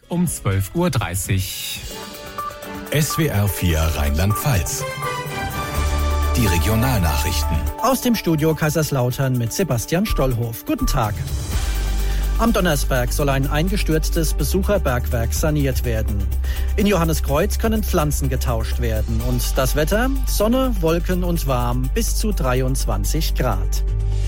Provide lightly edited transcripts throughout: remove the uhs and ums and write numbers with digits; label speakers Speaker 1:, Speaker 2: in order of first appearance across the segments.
Speaker 1: um 12:30 Uhr.
Speaker 2: SWR 4 Rheinland-Pfalz. Die Regionalnachrichten.
Speaker 3: Aus dem Studio Kaiserslautern mit Sebastian Stollhof. Guten Tag. Am Donnersberg soll ein eingestürztes Besucherbergwerk saniert werden. In Johanniskreuz können Pflanzen getauscht werden. Und das Wetter? Sonne, Wolken und warm bis zu 23 Grad.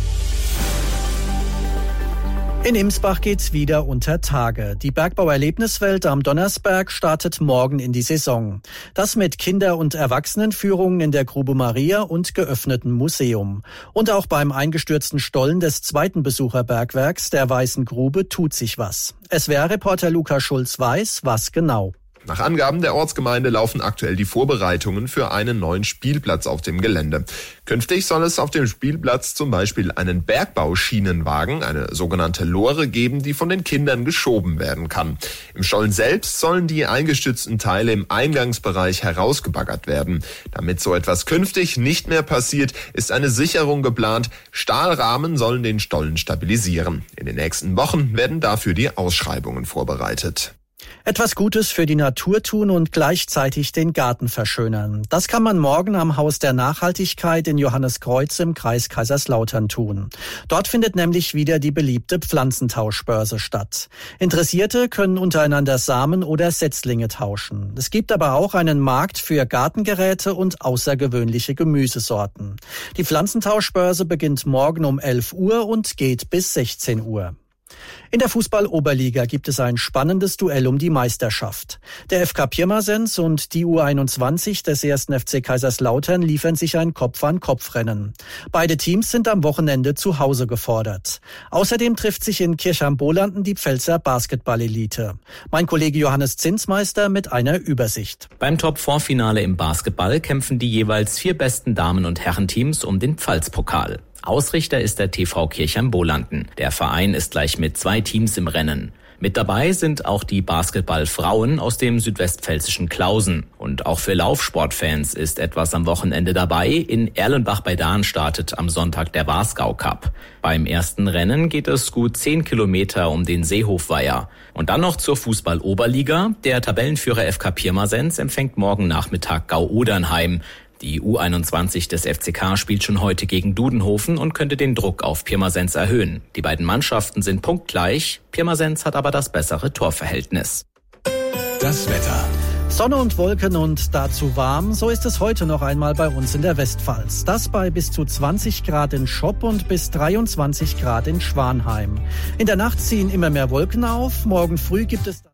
Speaker 3: In Imsbach geht's wieder unter Tage. Die Bergbauerlebniswelt am Donnersberg startet morgen in die Saison. Das mit Kinder- und Erwachsenenführungen in der Grube Maria und geöffnetem Museum. Und auch beim eingestürzten Stollen des zweiten Besucherbergwerks, der Weißen Grube, tut sich was. SWR-Reporter Luca Schulz weiß, was genau.
Speaker 4: Nach Angaben der Ortsgemeinde laufen aktuell die Vorbereitungen für einen neuen Spielplatz auf dem Gelände. Künftig soll es auf dem Spielplatz zum Beispiel einen Bergbauschienenwagen, eine sogenannte Lore, geben, die von den Kindern geschoben werden kann. Im Stollen selbst sollen die eingestützten Teile im Eingangsbereich herausgebaggert werden. Damit so etwas künftig nicht mehr passiert, ist eine Sicherung geplant. Stahlrahmen sollen den Stollen stabilisieren. In den nächsten Wochen werden dafür die Ausschreibungen vorbereitet.
Speaker 3: Etwas Gutes für die Natur tun und gleichzeitig den Garten verschönern. Das kann man morgen am Haus der Nachhaltigkeit in Johanniskreuz im Kreis Kaiserslautern tun. Dort findet nämlich wieder die beliebte Pflanzentauschbörse statt. Interessierte können untereinander Samen oder Setzlinge tauschen. Es gibt aber auch einen Markt für Gartengeräte und außergewöhnliche Gemüsesorten. Die Pflanzentauschbörse beginnt morgen um 11 Uhr und geht bis 16 Uhr. In der Fußball-Oberliga gibt es ein spannendes Duell um die Meisterschaft. Der FK Pirmasens und die U21 des 1. FC Kaiserslautern liefern sich ein Kopf-an-Kopf-Rennen. Beide Teams sind am Wochenende zu Hause gefordert. Außerdem trifft sich in Kirchheim-Bolanden die Pfälzer Basketball-Elite. Mein Kollege Johannes Zinsmeister mit einer Übersicht.
Speaker 5: Beim Top-4-Finale im Basketball kämpfen die jeweils 4 besten Damen- und Herrenteams um den Pfalzpokal. Ausrichter ist der TV Kirchheim-Bolanden. Der Verein ist gleich mit 2 Teams im Rennen. Mit dabei sind auch die Basketballfrauen aus dem südwestpfälzischen Klausen. Und auch für Laufsportfans ist etwas am Wochenende dabei. In Erlenbach bei Dahn startet am Sonntag der Wasgau Cup. Beim ersten Rennen geht es gut 10 Kilometer um den Seehofweiher. Und dann noch zur Fußball-Oberliga. Der Tabellenführer FK Pirmasens empfängt morgen Nachmittag Gau-Odernheim. Die U21 des FCK spielt schon heute gegen Dudenhofen und könnte den Druck auf Pirmasens erhöhen. Die beiden Mannschaften sind punktgleich, Pirmasens hat aber das bessere Torverhältnis.
Speaker 2: Das Wetter.
Speaker 3: Sonne und Wolken und dazu warm, so ist es heute noch einmal bei uns in der Westpfalz. Das bei bis zu 20 Grad in Schopp und bis 23 Grad in Schwanheim. In der Nacht ziehen immer mehr Wolken auf, morgen früh gibt es